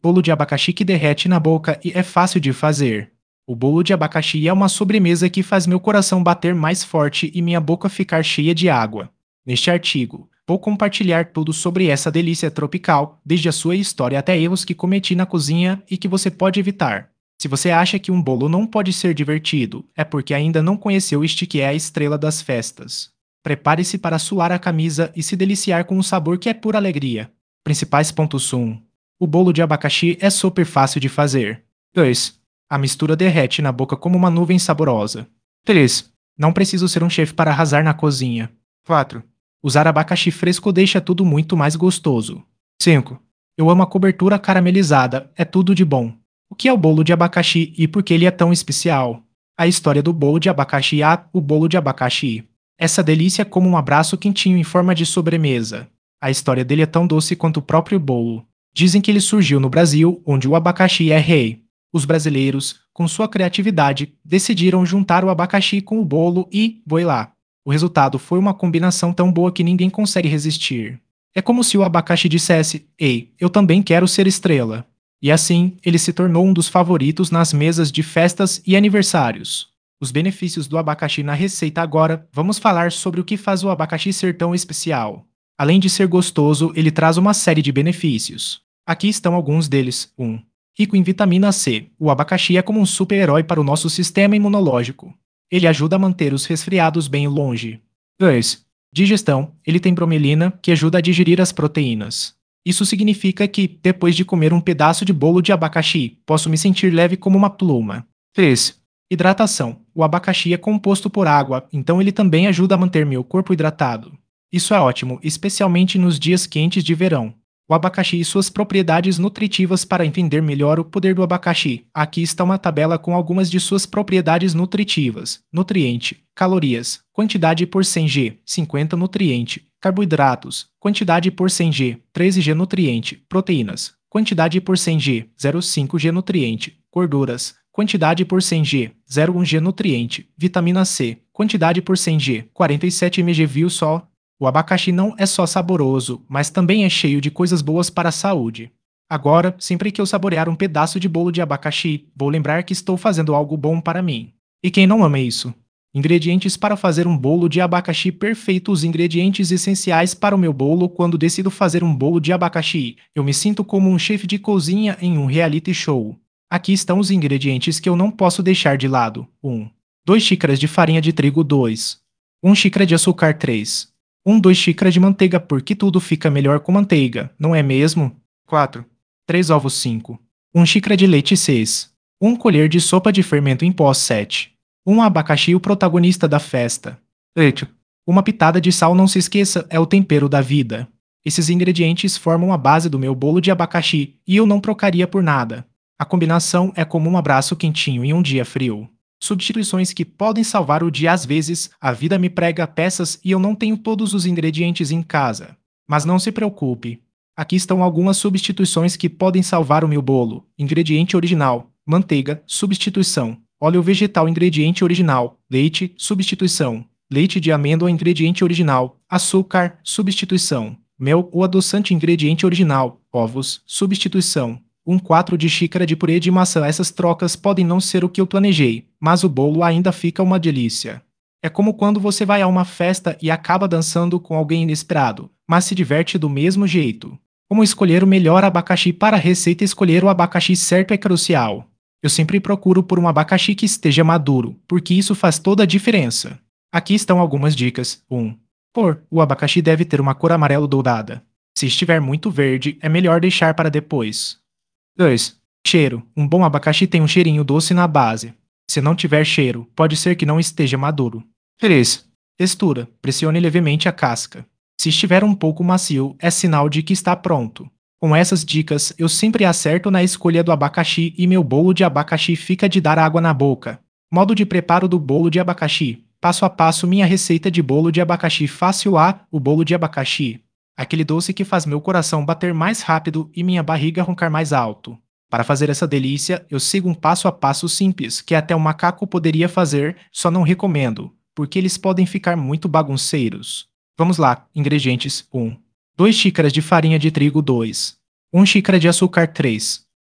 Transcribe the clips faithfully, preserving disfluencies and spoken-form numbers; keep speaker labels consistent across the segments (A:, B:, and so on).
A: Bolo de abacaxi que derrete na boca e é fácil de fazer. O bolo de abacaxi é uma sobremesa que faz meu coração bater mais forte e minha boca ficar cheia de água. Neste artigo, vou compartilhar tudo sobre essa delícia tropical, desde a sua história até erros que cometi na cozinha e que você pode evitar. Se você acha que um bolo não pode ser divertido, é porque ainda não conheceu este que é a estrela das festas. Prepare-se para suar a camisa e se deliciar com um sabor que é pura alegria. Principais pontos um. O bolo de abacaxi é super fácil de fazer. dois. A mistura derrete na boca como uma nuvem saborosa. três. Não preciso ser um chefe para arrasar na cozinha. quatro. Usar abacaxi fresco deixa tudo muito mais gostoso. cinco. Eu amo a cobertura caramelizada, é tudo de bom. O que é o bolo de abacaxi e por que ele é tão especial? A história do bolo de abacaxi. Ah, o bolo de abacaxi. Essa delícia é como um abraço quentinho em forma de sobremesa. A história dele é tão doce quanto o próprio bolo. Dizem que ele surgiu no Brasil, onde o abacaxi é rei. Os brasileiros, com sua criatividade, decidiram juntar o abacaxi com o bolo e, voi lá. O resultado foi uma combinação tão boa que ninguém consegue resistir. É como se o abacaxi dissesse: "Ei, eu também quero ser estrela." E assim, ele se tornou um dos favoritos nas mesas de festas e aniversários. Os benefícios do abacaxi na receita. Agora, vamos falar sobre o que faz o abacaxi ser tão especial. Além de ser gostoso, ele traz uma série de benefícios. Aqui estão alguns deles. um. Rico em vitamina C. O abacaxi é como um super-herói para o nosso sistema imunológico. Ele ajuda a manter os resfriados bem longe. dois. Digestão. Ele tem bromelina, que ajuda a digerir as proteínas. Isso significa que, depois de comer um pedaço de bolo de abacaxi, posso me sentir leve como uma pluma. três. Hidratação. O abacaxi é composto por água, então ele também ajuda a manter meu corpo hidratado. Isso é ótimo, especialmente nos dias quentes de verão. O abacaxi e suas propriedades nutritivas. Para entender melhor o poder do abacaxi, aqui está uma tabela com algumas de suas propriedades nutritivas. Nutriente, calorias, quantidade por cem gramas, cinquenta nutriente, carboidratos, quantidade por cem gramas, treze gramas nutriente, proteínas, quantidade por cem gramas, zero vírgula cinco gramas nutriente, gorduras, quantidade por cem gramas, zero vírgula um gramas nutriente, vitamina C, quantidade por cem gramas, quarenta e sete mililitros. Viu só? O abacaxi não é só saboroso, mas também é cheio de coisas boas para a saúde. Agora, sempre que eu saborear um pedaço de bolo de abacaxi, vou lembrar que estou fazendo algo bom para mim. E quem não ama isso? Ingredientes para fazer um bolo de abacaxi perfeito. Os ingredientes essenciais para o meu bolo. Quando decido fazer um bolo de abacaxi, eu me sinto como um chefe de cozinha em um reality show. Aqui estão os ingredientes que eu não posso deixar de lado. um. duas xícaras de farinha de trigo. dois. uma xícara de açúcar. três. um dois xícaras de manteiga, porque tudo fica melhor com manteiga, não é mesmo? quatro. três ovos. cinco. uma xícara de leite. seis. uma colher de sopa de fermento em pó. sete. um abacaxi, o protagonista da festa. oito. Uma pitada de sal. Não se esqueça, é o tempero da vida. Esses ingredientes formam a base do meu bolo de abacaxi e eu não trocaria por nada. A combinação é como um abraço quentinho em um dia frio. Substituições que podem salvar o dia. Às vezes, a vida me prega peças e eu não tenho todos os ingredientes em casa. Mas não se preocupe. Aqui estão algumas substituições que podem salvar o meu bolo. Ingrediente original: manteiga, substituição. Óleo vegetal, ingrediente original. Leite, substituição. Leite de amêndoa, ingrediente original. Açúcar, substituição. Mel ou adoçante, ingrediente original. Ovos, substituição. um quarto de xícara de purê de maçã. Essas trocas podem não ser o que eu planejei, mas o bolo ainda fica uma delícia. É como quando você vai a uma festa e acaba dançando com alguém inesperado, mas se diverte do mesmo jeito. Como escolher o melhor abacaxi para a receita? Escolher o abacaxi certo é crucial. Eu sempre procuro por um abacaxi que esteja maduro, porque isso faz toda a diferença. Aqui estão algumas dicas. um. Cor. O abacaxi deve ter uma cor amarelo dourada. Se estiver muito verde, é melhor deixar para depois. dois. Cheiro. Um bom abacaxi tem um cheirinho doce na base. Se não tiver cheiro, pode ser que não esteja maduro. três. Textura. Pressione levemente a casca. Se estiver um pouco macio, é sinal de que está pronto. Com essas dicas, eu sempre acerto na escolha do abacaxi e meu bolo de abacaxi fica de dar água na boca. Modo de preparo do bolo de abacaxi. Passo a passo minha receita de bolo de abacaxi fácil. A. O bolo de abacaxi. Aquele doce que faz meu coração bater mais rápido e minha barriga roncar mais alto. Para fazer essa delícia, eu sigo um passo a passo simples, que até um macaco poderia fazer, só não recomendo, porque eles podem ficar muito bagunceiros. Vamos lá, ingredientes. um. duas xícaras de farinha de trigo. dois. uma xícara de açúcar. três.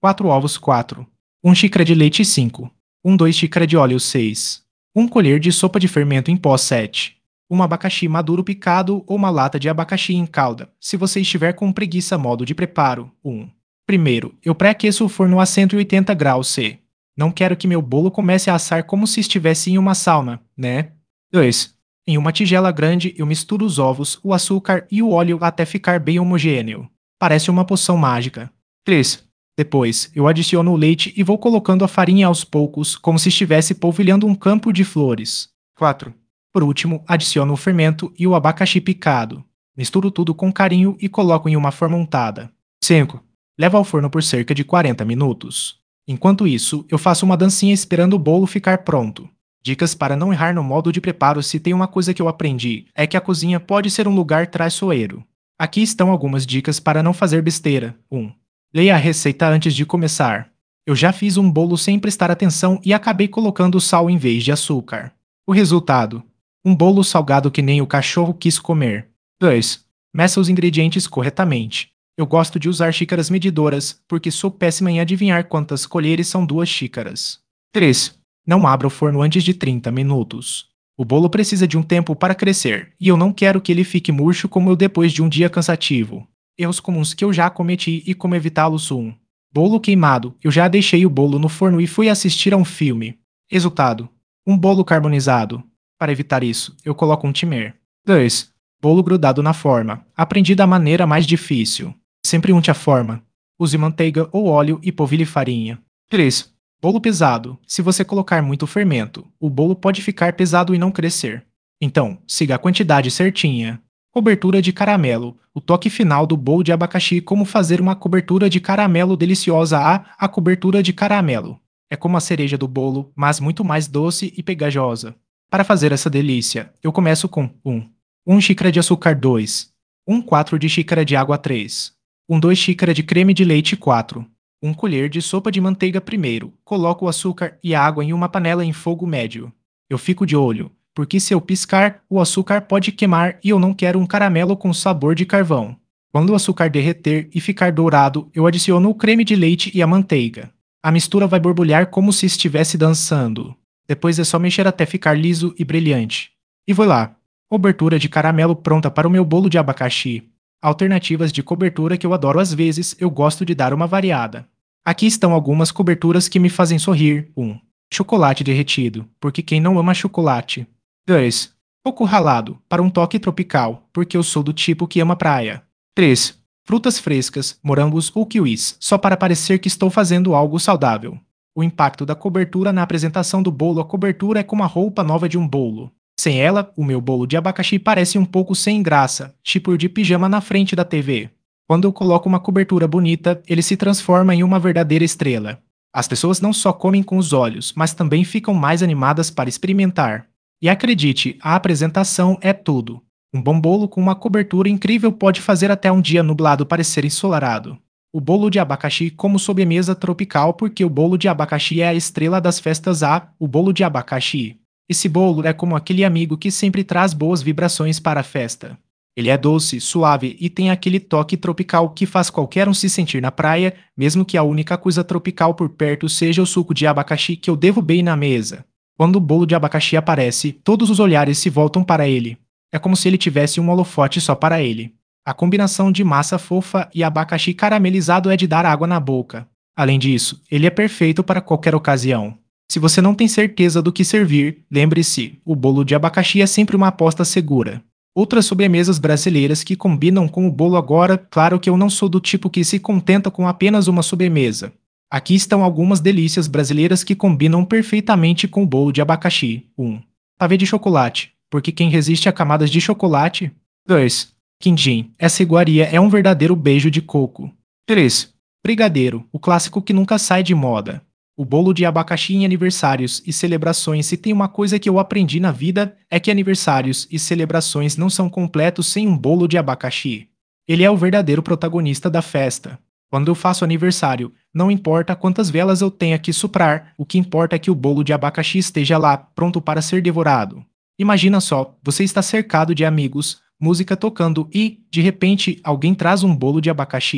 A: quatro ovos quatro. uma xícara de leite cinco. um dois xícara de óleo seis. uma colher de sopa de fermento em pó sete. Um abacaxi maduro picado ou uma lata de abacaxi em calda, se você estiver com preguiça. Modo de preparo. um. Primeiro, eu pré-aqueço o forno a cento e oitenta graus C. Não quero que meu bolo comece a assar como se estivesse em uma sauna, né? dois. Em uma tigela grande, eu misturo os ovos, o açúcar e o óleo até ficar bem homogêneo. Parece uma poção mágica. três. Depois, eu adiciono o leite e vou colocando a farinha aos poucos, como se estivesse polvilhando um campo de flores. quatro. Por último, adiciono o fermento e o abacaxi picado. Misturo tudo com carinho e coloco em uma forma untada. cinco. Levo ao forno por cerca de quarenta minutos. Enquanto isso, eu faço uma dancinha esperando o bolo ficar pronto. Dicas para não errar no modo de preparo. Se tem uma coisa que eu aprendi, é que a cozinha pode ser um lugar traiçoeiro. Aqui estão algumas dicas para não fazer besteira. um. Leia a receita antes de começar. Eu já fiz um bolo sem prestar atenção e acabei colocando sal em vez de açúcar. O resultado: um bolo salgado que nem o cachorro quis comer. dois. Meça os ingredientes corretamente. Eu gosto de usar xícaras medidoras, porque sou péssima em adivinhar quantas colheres são duas xícaras. três. Não abra o forno antes de trinta minutos. O bolo precisa de um tempo para crescer, e eu não quero que ele fique murcho como eu depois de um dia cansativo. Erros comuns que eu já cometi e como evitá-los. um. Bolo queimado. Eu já deixei o bolo no forno e fui assistir a um filme. Resultado: um bolo carbonizado. Para evitar isso, eu coloco um timer. dois. Bolo grudado na forma. Aprendi da maneira mais difícil. Sempre unte a forma. Use manteiga ou óleo e polvilhe farinha. três. Bolo pesado. Se você colocar muito fermento, o bolo pode ficar pesado e não crescer. Então, siga a quantidade certinha. Cobertura de caramelo. O toque final do bolo de abacaxi. Como fazer uma cobertura de caramelo deliciosa. A, a cobertura de caramelo é como a cereja do bolo, mas muito mais doce e pegajosa. Para fazer essa delícia, eu começo com um. uma xícara de açúcar dois. um quarto de xícara de água três. um dois xícara de creme de leite quatro. uma colher de sopa de manteiga primeiro. Coloco o açúcar e a água em uma panela em fogo médio. Eu fico de olho, porque se eu piscar, o açúcar pode queimar e eu não quero um caramelo com sabor de carvão. Quando o açúcar derreter e ficar dourado, eu adiciono o creme de leite e a manteiga. A mistura vai borbulhar como se estivesse dançando. Depois é só mexer até ficar liso e brilhante. E vou lá. Cobertura de caramelo pronta para o meu bolo de abacaxi. Alternativas de cobertura que eu adoro. Às vezes, eu gosto de dar uma variada. Aqui estão algumas coberturas que me fazem sorrir. um. Chocolate derretido, porque quem não ama chocolate? dois. Coco ralado, para um toque tropical, porque eu sou do tipo que ama praia. três. Frutas frescas, morangos ou kiwis, só para parecer que estou fazendo algo saudável. O impacto da cobertura na apresentação do bolo. A cobertura é como a roupa nova de um bolo. Sem ela, o meu bolo de abacaxi parece um pouco sem graça, tipo de pijama na frente da T V. Quando eu coloco uma cobertura bonita, ele se transforma em uma verdadeira estrela. As pessoas não só comem com os olhos, mas também ficam mais animadas para experimentar. E acredite, a apresentação é tudo. Um bom bolo com uma cobertura incrível pode fazer até um dia nublado parecer ensolarado. O bolo de abacaxi como sobremesa tropical, porque o bolo de abacaxi é a estrela das festas. A, o bolo de abacaxi. Esse bolo é como aquele amigo que sempre traz boas vibrações para a festa. Ele é doce, suave e tem aquele toque tropical que faz qualquer um se sentir na praia, mesmo que a única coisa tropical por perto seja o suco de abacaxi que eu derrubei na mesa. Quando o bolo de abacaxi aparece, todos os olhares se voltam para ele. É como se ele tivesse um holofote só para ele. A combinação de massa fofa e abacaxi caramelizado é de dar água na boca. Além disso, ele é perfeito para qualquer ocasião. Se você não tem certeza do que servir, lembre-se, o bolo de abacaxi é sempre uma aposta segura. Outras sobremesas brasileiras que combinam com o bolo. Agora, claro que eu não sou do tipo que se contenta com apenas uma sobremesa. Aqui estão algumas delícias brasileiras que combinam perfeitamente com o bolo de abacaxi. um. Pavê de chocolate, porque quem resiste a camadas de chocolate? dois. Quindim, essa iguaria é um verdadeiro beijo de coco. três. Brigadeiro, o clássico que nunca sai de moda. O bolo de abacaxi em aniversários e celebrações. Se tem uma coisa que eu aprendi na vida, é que aniversários e celebrações não são completos sem um bolo de abacaxi. Ele é o verdadeiro protagonista da festa. Quando eu faço aniversário, não importa quantas velas eu tenha que soprar, o que importa é que o bolo de abacaxi esteja lá, pronto para ser devorado. Imagina só, você está cercado de amigos, música tocando e, de repente, alguém traz um bolo de abacaxi.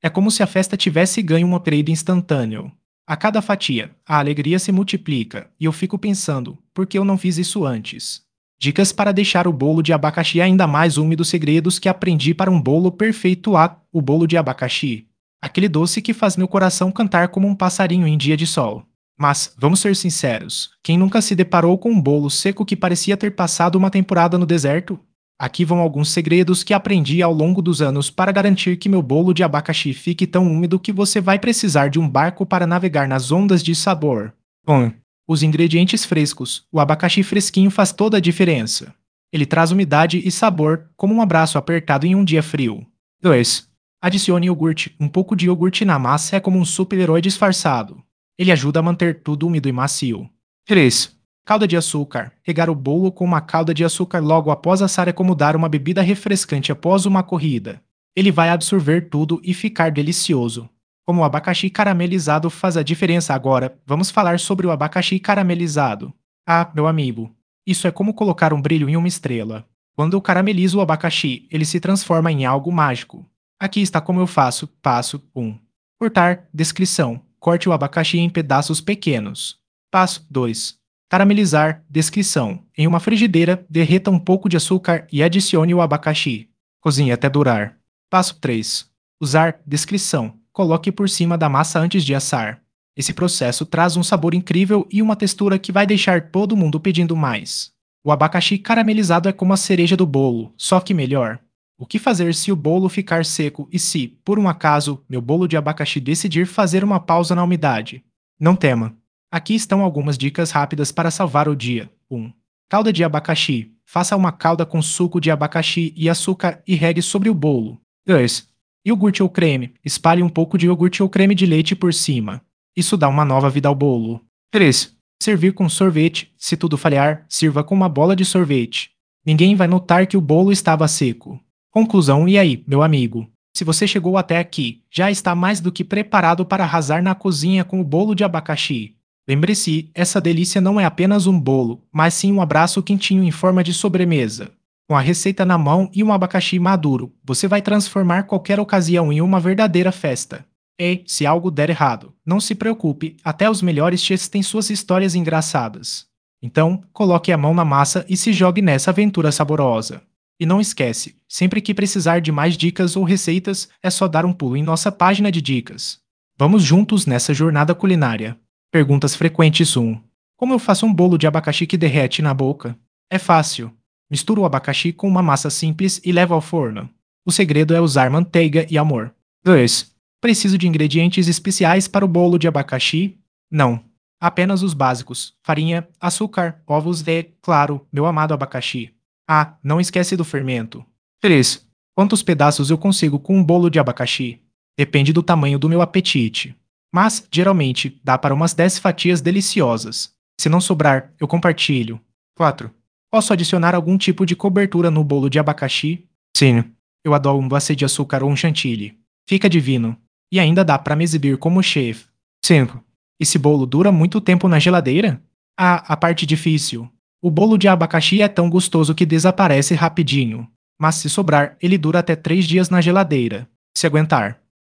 A: É como se a festa tivesse ganho um upgrade instantâneo. A cada fatia, a alegria se multiplica, e eu fico pensando, por que eu não fiz isso antes? Dicas para deixar o bolo de abacaxi ainda mais úmido, segredos que aprendi para um bolo perfeito. A. O bolo de abacaxi. Aquele doce que faz meu coração cantar como um passarinho em dia de sol. Mas, vamos ser sinceros, quem nunca se deparou com um bolo seco que parecia ter passado uma temporada no deserto? Aqui vão alguns segredos que aprendi ao longo dos anos para garantir que meu bolo de abacaxi fique tão úmido que você vai precisar de um barco para navegar nas ondas de sabor. um. Os ingredientes frescos. O abacaxi fresquinho faz toda a diferença. Ele traz umidade e sabor, como um abraço apertado em um dia frio. dois. Adicione iogurte. Um pouco de iogurte na massa é como um super-herói disfarçado. Ele ajuda a manter tudo úmido e macio. três. Calda de açúcar. Regar o bolo com uma calda de açúcar logo após assar é como dar uma bebida refrescante após uma corrida. Ele vai absorver tudo e ficar delicioso. Como o abacaxi caramelizado faz a diferença agora, vamos falar sobre o abacaxi caramelizado. Ah, meu amigo, isso é como colocar um brilho em uma estrela. Quando eu caramelizo o abacaxi, ele se transforma em algo mágico. Aqui está como eu faço. Passo um. Cortar. Descrição. Corte o abacaxi em pedaços pequenos. Passo dois. Caramelizar. Descrição. Em uma frigideira, derreta um pouco de açúcar e adicione o abacaxi. Cozinhe até durar. Passo três. Usar. Descrição. Coloque por cima da massa antes de assar. Esse processo traz um sabor incrível e uma textura que vai deixar todo mundo pedindo mais. O abacaxi caramelizado é como a cereja do bolo, só que melhor. O que fazer se o bolo ficar seco e se, por um acaso, meu bolo de abacaxi decidir fazer uma pausa na umidade? Não tema. Aqui estão algumas dicas rápidas para salvar o dia. um. Calda de abacaxi. Faça uma calda com suco de abacaxi e açúcar e regue sobre o bolo. dois. Iogurte ou creme. Espalhe um pouco de iogurte ou creme de leite por cima. Isso dá uma nova vida ao bolo. três. Servir com sorvete. Se tudo falhar, sirva com uma bola de sorvete. Ninguém vai notar que o bolo estava seco. Conclusão: e aí, meu amigo? Se você chegou até aqui, já está mais do que preparado para arrasar na cozinha com o bolo de abacaxi. Lembre-se, essa delícia não é apenas um bolo, mas sim um abraço quentinho em forma de sobremesa. Com a receita na mão e um abacaxi maduro, você vai transformar qualquer ocasião em uma verdadeira festa. E, se algo der errado, não se preocupe, até os melhores chefs têm suas histórias engraçadas. Então, coloque a mão na massa e se jogue nessa aventura saborosa. E não esquece, sempre que precisar de mais dicas ou receitas, é só dar um pulo em nossa página de dicas. Vamos juntos nessa jornada culinária. Perguntas frequentes um. Como eu faço um bolo de abacaxi que derrete na boca? É fácil. Mistura o abacaxi com uma massa simples e leva ao forno. O segredo é usar manteiga e amor. dois. Preciso de ingredientes especiais para o bolo de abacaxi? Não. Apenas os básicos: farinha, açúcar, ovos e, claro, meu amado abacaxi. Ah, não esquece do fermento. três. Quantos pedaços eu consigo com um bolo de abacaxi? Depende do tamanho do meu apetite. Mas, geralmente, dá para umas dez fatias deliciosas. Se não sobrar, eu compartilho. quatro. Posso adicionar algum tipo de cobertura no bolo de abacaxi? Sim. Eu adoro um glacê de açúcar ou um chantilly. Fica divino. E ainda dá para me exibir como chefe. cinco. Esse bolo dura muito tempo na geladeira? Ah, a parte difícil. O bolo de abacaxi é tão gostoso que desaparece rapidinho. Mas se sobrar, ele dura até três dias na geladeira. Se aguentar.